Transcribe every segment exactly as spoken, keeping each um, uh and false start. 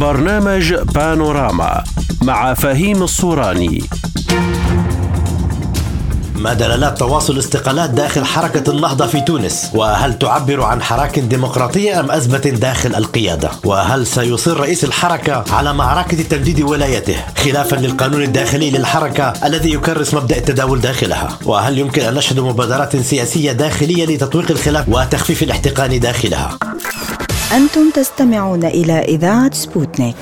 برنامج بانوراما مع فهيم الصوراني. ما دلالات تواصل استقالات داخل حركة النهضة في تونس؟ وهل تعبر عن حراك ديمقراطية أم أزمة داخل القيادة؟ وهل سيصر رئيس الحركة على معركة تمديد ولايته خلافا للقانون الداخلي للحركة الذي يكرس مبدأ التداول داخلها؟ وهل يمكن أن نشهد مبادرات سياسية داخلية لتطويق الخلاف وتخفيف الاحتقان داخلها؟ أنتم تستمعون إلى إذاعة سبوتنيك.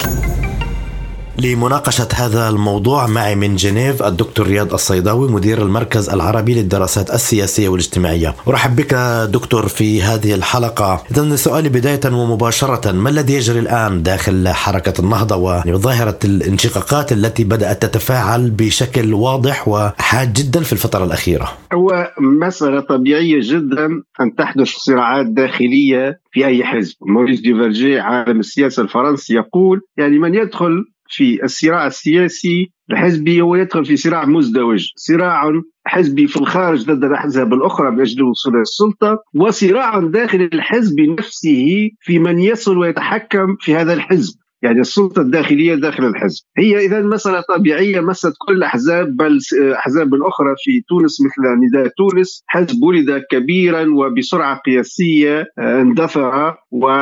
لمناقشة هذا الموضوع معي من جنيف الدكتور رياض الصيداوي مدير المركز العربي للدراسات السياسية والاجتماعية. أرحب بك دكتور في هذه الحلقة. إذن سؤالي بداية ومباشرة، ما الذي يجري الآن داخل حركة النهضة وظاهرة الانشقاقات التي بدأت تتفاعل بشكل واضح وحاد جدا في الفترة الأخيرة؟ هو مسألة طبيعية جدا أن تحدث صراعات داخلية في أي حزب. موريس ديفرجي عالم السياسة الفرنسي يقول يعني من يدخل في الصراع السياسي الحزبي هو يدخل في صراع مزدوج، صراع حزبي في الخارج ضد الأحزاب الأخرى من أجل الوصول إلى السلطة، وصراع داخل الحزب نفسه في من يصل ويتحكم في هذا الحزب، يعني السلطة الداخلية داخل الحزب. هي إذا مسألة طبيعية مست كل الأحزاب، بل أحزاب أخرى في تونس مثل نداء تونس، حزب ولد كبيرا وبسرعة قياسية اندثر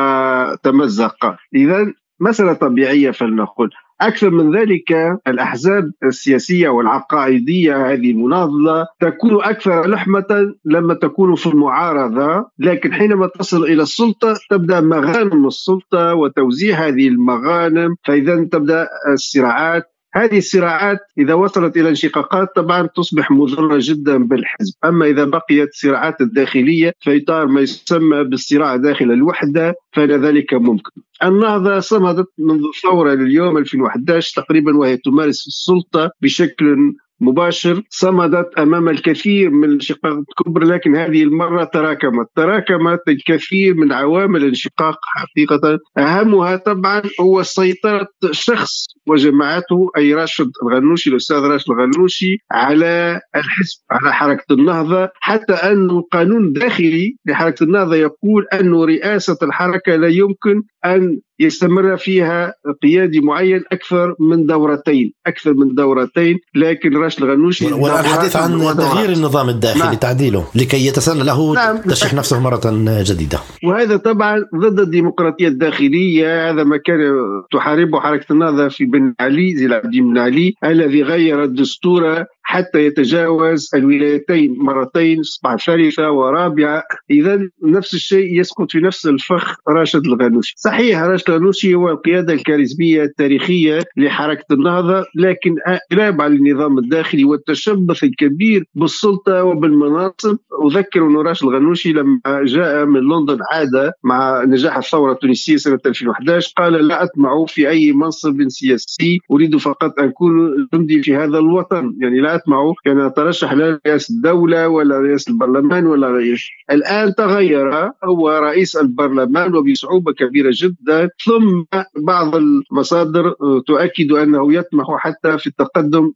وتمزق. إذا مسألة طبيعية فلنقول. أكثر من ذلك الأحزاب السياسية والعقائدية هذه المناضلة تكون أكثر لحمة لما تكون في المعارضة، لكن حينما تصل إلى السلطة تبدأ مغانم السلطة وتوزيع هذه المغانم، فإذا تبدأ الصراعات. هذه الصراعات إذا وصلت إلى انشقاقات طبعا تصبح مضرة جدا بالحزب. أما إذا بقيت الصراعات الداخلية في إطار ما يسمى بالصراع داخل الوحدة فإن ذلك ممكن. النهضة صمدت منذ الثورة لليوم ألفين وأحد عشر تقريبا وهي تمارس السلطة بشكل مباشر، صمدت أمام الكثير من الانشقاقات الكبرى، لكن هذه المرة تراكمت تراكمت الكثير من عوامل الانشقاق حقيقة. أهمها طبعا هو سيطرة شخص وجماعته أي راشد الغنوشي، الأستاذ راشد الغنوشي، على الحزب، على حركة النهضة، حتى أن القانون الداخلي لحركة النهضة يقول أن رئاسة الحركة لا يمكن أن يستمر فيها قيادي معين أكثر من دورتين أكثر من دورتين لكن راشد الغنوشي ولا الحديث عن تغيير النظام الداخلي، نعم. تعديله لكي يتسنى له، نعم. تشريح نفسه مرة جديدة، وهذا طبعا ضد الديمقراطية الداخلية. هذا ما كان تحاربه حركة النهضة في بن علي، زي العابدين بن علي الذي غير الدستور حتى يتجاوز الولايتين مرتين، أصبح ثالثة ورابعة. إذا نفس الشيء يسقط في نفس الفخ راشد الغنوشي. صحيح راشد الغنوشي هو القيادة الكاريزمية التاريخية لحركة النهضة، لكن انقلاب على النظام الداخلي والتشبث الكبير بالسلطة وبالمناصب. أذكر أن راشد الغنوشي لما جاء من لندن عاد مع نجاح الثورة التونسية سنة ألفين وأحد عشر قال لا أطمع في أي منصب سياسي، أريد فقط أن أكون جندي في هذا الوطن، يعني لا أطمع كان أترشح لرئاسة الدولة ولا رئاسة البرلمان ولا رئيس. الآن تغير، هو رئيس البرلمان وبصعوبة كبيرة جدا، ثم بعض المصادر تؤكد أنه يطمح حتى في التقدم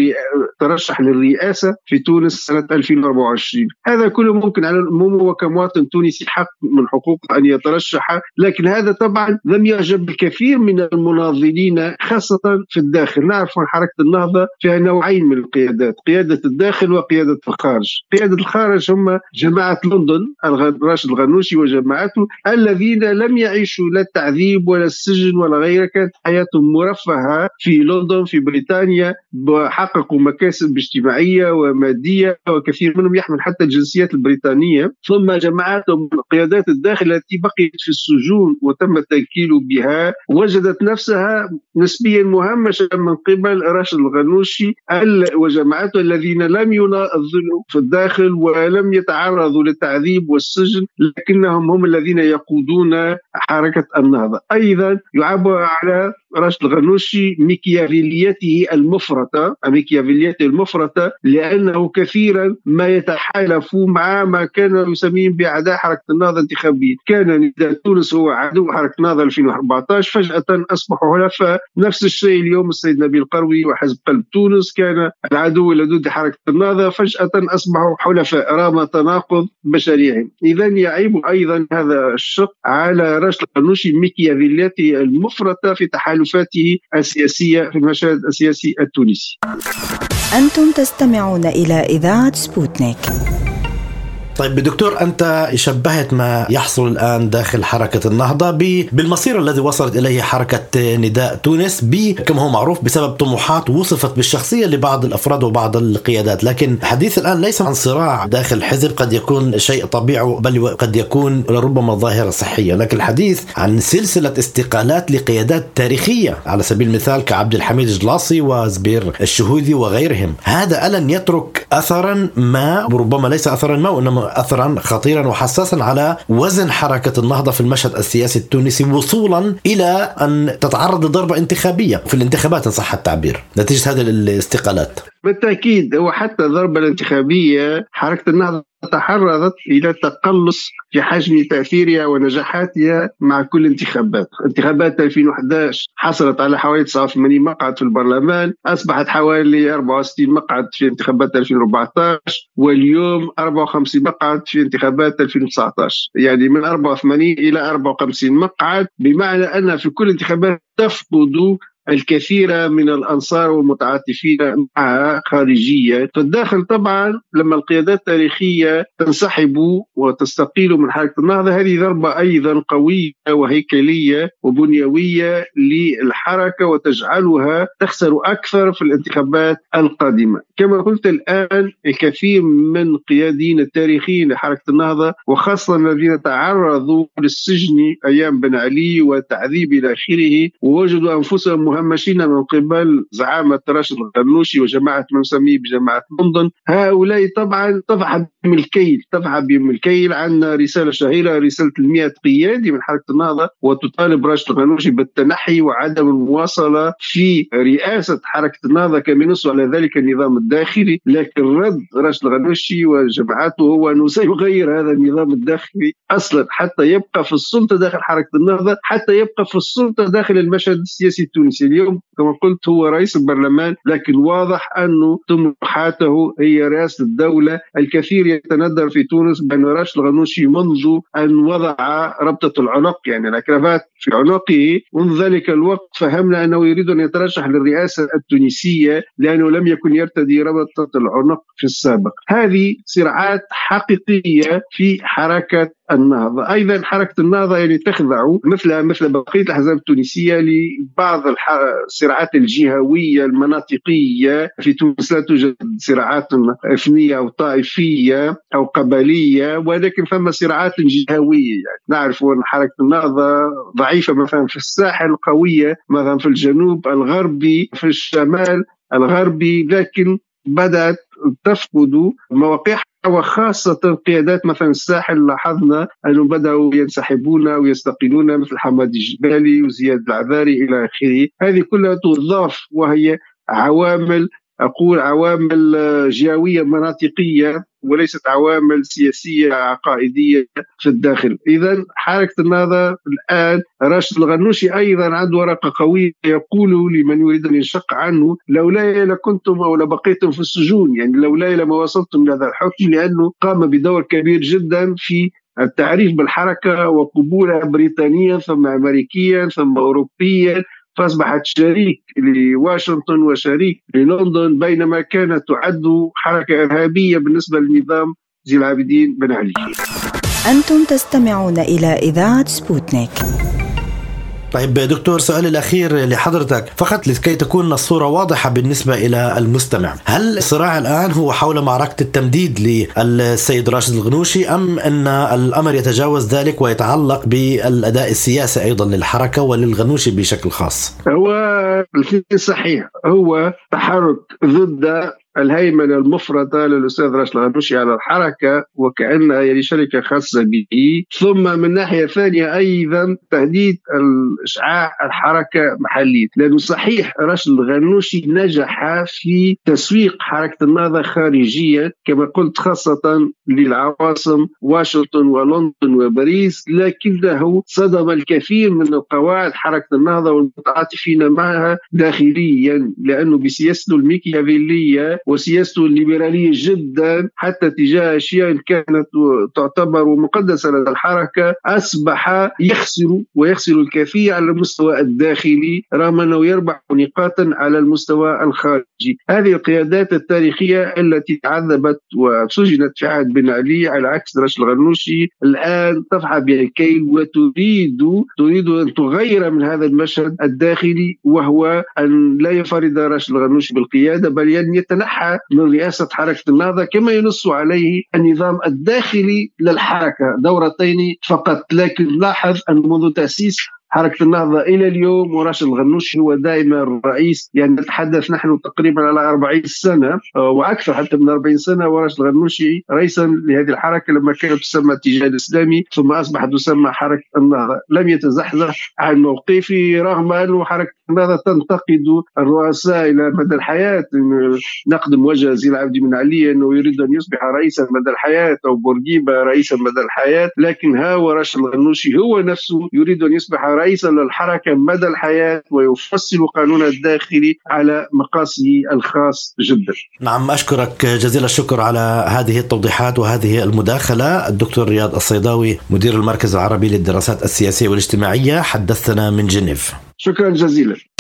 لترشح للرئاسة في تونس سنة ألفين وأربعة وعشرين. هذا كله ممكن على العموم، وكمواطن تونسي حق من حقوقه أن يترشح، لكن هذا طبعا لم يعجب الكثير من المناضلين خاصة في الداخل. نعرف أن حركة النهضة فيها نوعين من القيادات، قيادة الداخل وقيادة الخارج. قيادة الخارج هم جماعة لندن، راشد الغنوشي وجماعته، الذين لم يعيشوا لا التعذيب ولا السجن ولا غيره، كانت حياتهم مرفهة في لندن في بريطانيا، حققوا مكاسب اجتماعية ومادية، وكثير منهم يحمل حتى الجنسيات البريطانية. ثم جماعاتهم قيادات الداخل التي بقيت في السجون وتم التنكيل بها، وجدت نفسها نسبيا مهمشة من قبل راشد الغنوشي وجماعته الذين لم يناضلوا في الداخل ولم يتعرضوا للتعذيب والسجن، لكنهم هم الذين يقودون حركة النهضة. أيضا يعبر على راشد الغنوشي ميكيافيليته المفرطة ميكيافيليته المفرطة لأنه كثيرا ما يتحالف مع ما كان يسميه بأعداء حركة النهضة الانتخابية. كان نداء تونس هو عدو حركة النهضة ألفين وأربعة عشر، فجأة أصبحوا حلفاء. نفس الشيء اليوم السيد نبيل قروي وحزب قلب تونس كان العدو اللدود حركة النهضة، فجأة أصبحوا حلفاء. رغم تناقض بشريعهم. إذا يعيب أيضا هذا الشق على راشد الغنوشي ميكيافيليته المفرطة في تحالفاته السياسية في المشهد السياسي التونسي. أنتم تستمعون إلى إذاعة سبوتنيك. طيب دكتور، أنت شبهت ما يحصل الآن داخل حركة النهضة بالمصير الذي وصلت إليه حركة نداء تونس كما هو معروف بسبب طموحات وصفت بالشخصية لبعض الأفراد وبعض القيادات. لكن الحديث الآن ليس عن صراع داخل الحزب، قد يكون شيء طبيعي بل قد يكون لربما ظاهرة صحية، لكن الحديث عن سلسلة استقالات لقيادات تاريخية على سبيل المثال كعبد الحميد جلاصي وزبير الشهوذي وغيرهم. هذا ألن يترك أثرا ما، ربما ليس أثرا ما وإنما أثرا خطيرا وحساسا على وزن حركة النهضة في المشهد السياسي التونسي، وصولا إلى أن تتعرض لضربة انتخابية في الانتخابات إن صح التعبير نتيجة هذه الاستقالات؟ بالتأكيد. هو حتى الضربة الانتخابية حركة النهضة تعرضت إلى تقلص في حجم تأثيرها ونجاحاتها مع كل انتخابات. انتخابات ألفين وأحد عشر حصلت على حوالي تسعة وثمانين مقعد في البرلمان، أصبحت حوالي أربعة وستين مقعد في انتخابات ألفين وأربعة عشر، واليوم أربعة وخمسين مقعد في انتخابات ألفين وتسعة عشر، يعني من أربعة وثمانين إلى أربعة وخمسين مقعد، بمعنى أن في كل انتخابات تفقد الكثير من الأنصار والمتعاطفين معها خارجيا. في الداخل طبعا لما القيادات التاريخية تنسحب وتستقيل من حركة النهضة، هذه ضربة أيضا قوية وهيكلية وبنيوية للحركة وتجعلها تخسر أكثر في الانتخابات القادمة. كما قلت الآن الكثير من قيادين التاريخيين لحركة النهضة وخاصة الذين تعرضوا للسجن أيام بن علي والتعذيب إلى آخره ووجدوا أنفسهم مهمشين من قبل زعامة راشد الغنوشي وجماعة من نسميه بجماعة لندن، هؤلاء طبعا طفح بهم الكيل طفح بهم الكيل عندنا رسالة شهيرة، رسالة المئة قيادي من حركة النهضة، وتطالب راشد الغنوشي بالتنحي وعدم المواصلة في رئاسة حركة النهضة كما ينص على ذلك النظام الداخلي. لكن رد راشد الغنوشي وجماعته هو أنه سيغير هذا النظام الداخلي أصلا حتى يبقى في السلطة داخل حركة النهضة، حتى يبقى في السلطة داخل المشهد السياسي التونسي. اليوم كما قلت هو رئيس البرلمان، لكن واضح أنه طموحاته هي رئاسة الدولة. الكثير يتندر في تونس بأن راشد الغنوشي منذ أن وضع ربطة العنق يعني الأكرافات في عنقه منذ ذلك الوقت فهمنا أنه يريد أن يترشح للرئاسة التونسية لأنه لم يكن يرتدي ربطة العنق في السابق. هذه صراعات حقيقية في حركة النهضة. أيضا حركة النهضة يعني تخضع مثل مثل بقية الأحزاب التونسية لبعض الصراعات الجهوية المناطقية. في تونس لا توجد صراعات إثنية أو طائفية أو قبلية، ولكن ثم صراعات جهوية. يعني نعرف أن حركة النهضة ضعيفة مثلا في الساحل، قوية مثلا في الجنوب الغربي، في الشمال الغربي، لكن بدأت تفقد مواقعها وخاصة قيادات مثلا الساحل. لاحظنا أنهم بدأوا ينسحبون ويستقيلون مثل حمادي الجبالي وزياد العذاري إلى آخره. هذه كلها تضاف وهي عوامل أقول عوامل جهوية مناطقية وليست عوامل سياسية عقائدية في الداخل. إذن حركة النهضة الآن راشد الغنوشي أيضا عنده ورقة قوية يقول لمن يريد أن ينشق عنه لولا لكنتم أو لبقيتم في السجون، يعني لولا لما وصلتم لهذا الحكم، لأنه قام بدور كبير جدا في التعريف بالحركة وقبولها بريطانيا ثم أمريكيا ثم أوروبيا، فأصبحت شريك لواشنطن وشريك للندن، بينما كانت تعد حركة إرهابية بالنسبة للنظام زي العابدين بن علي. أنتم تستمعون إلى إذاعة سبوتنيك. طيب دكتور، سؤالي الأخير لحضرتك فقط لكي تكون الصورة واضحة بالنسبة إلى المستمع. هل الصراع الآن هو حول معركة التمديد للسيد راشد الغنوشي أم أن الأمر يتجاوز ذلك ويتعلق بالأداء السياسي أيضا للحركة وللغنوشي بشكل خاص؟ هو صحيح، هو تحرك ضد الهيمنة المفرطة للأستاذ راشد الغنوشي على الحركة وكأنها يعني شركة خاصة به، ثم من ناحية ثانية أيضا تهديد الإشعاع الحركة محلية، لأنه صحيح راشد الغنوشي نجح في تسويق حركة النهضة خارجيا كما قلت، خاصة للعواصم واشنطن ولندن وباريس، لكنه صدم الكثير من القواعد حركة النهضة والمتعاطفين معها داخليا، لأنه بسياسته الميكيافيلية وسياسته الليبرالية جدا حتى تجاه أشياء كانت تعتبر مقدسة لدى الحركة أصبح يخسر ويخسر الكثير على المستوى الداخلي رغم أنه يربح نقاطا على المستوى الخارجي. هذه القيادات التاريخية التي تعذبت وسجنت في عهد بن علي على عكس راشد الغنوشي الآن تفعل بها الكيل وتريد تريد أن تغير من هذا المشهد الداخلي، وهو أن لا يفرض راشد الغنوشي بالقيادة بل أن يتنحى من رئاسة حركة النهضة كما ينص عليه النظام الداخلي للحركة دورتين فقط. لكن لاحظ أن منذ تأسيس حركة النهضة إلى اليوم وراشد الغنوشي هو دائما الرئيس، يعني نتحدث نحن تقريبا على أربعين سنة وأكثر حتى من أربعين سنة وراشد الغنوشي رئيسا لهذه الحركة لما كانت تسمى الاتجاه الإسلامي ثم أصبحت تسمى حركة النهضة. لم يتزحزح عن موقفه رغم أن حركة النهضة تنتقد الرؤساء إلى مدى الحياة، نقد موجه زي العبد بن علي أنه يريد أن يصبح رئيسا مدى الحياة أو بورقيبة رئيسا مدى الحياة، لكن ها وراشد الغنوشي هو نفسه يريد أن يصبح رئيسا للحركة مدى الحياة ويفصل قانون الداخلي على مقاسه الخاص جدا. نعم، أشكرك جزيل الشكر على هذه التوضيحات وهذه المداخلة. الدكتور رياض الصيداوي مدير المركز العربي للدراسات السياسية والاجتماعية حدثنا من جنيف. شكرا جزيلا.